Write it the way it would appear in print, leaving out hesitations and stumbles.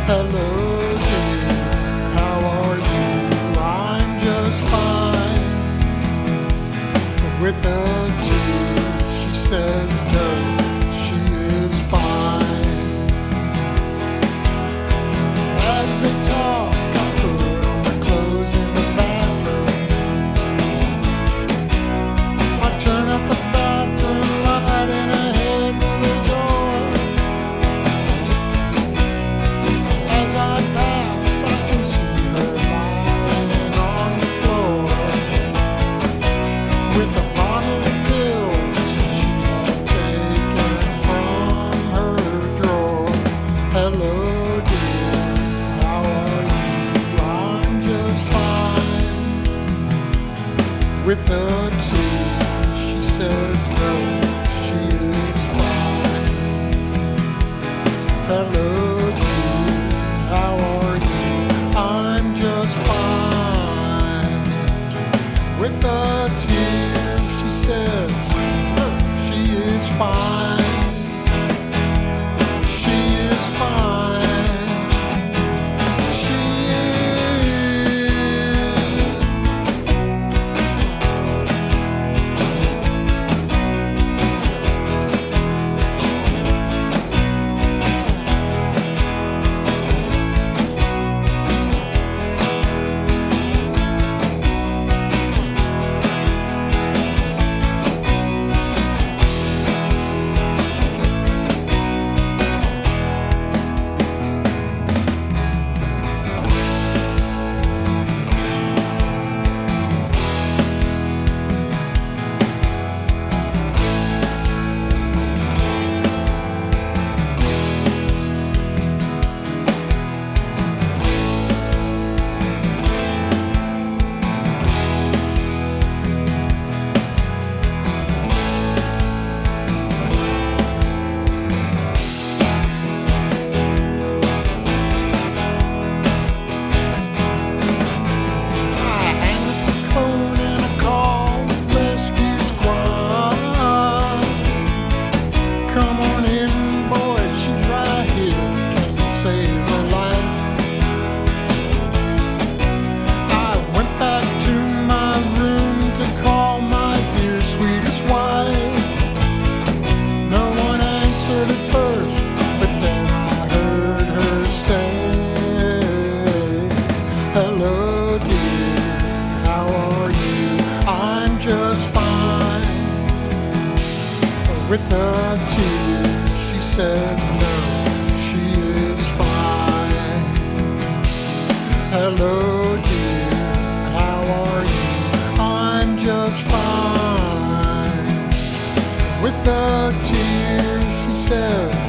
Hello dear, how are you? I'm just fine. With a tear, she says no, she is fine. As they talk, I put on my clothes in the bathroom. I turn up the bathroom light and I head for the door. As I pass, I can see her lying on the floor with a bottle of pills she had taken from her drawer. Hello dear, how are you? I'm just fine. With a tear, she says no, she is fine. Hello dear, how are you? I'm just fine. With a tear, she says no, she is fine. She is fine. She is. Hello dear, how are you? I'm just fine. With a tear, she says no, she is fine. Hello dear, how are you? I'm just fine. With a tear, she says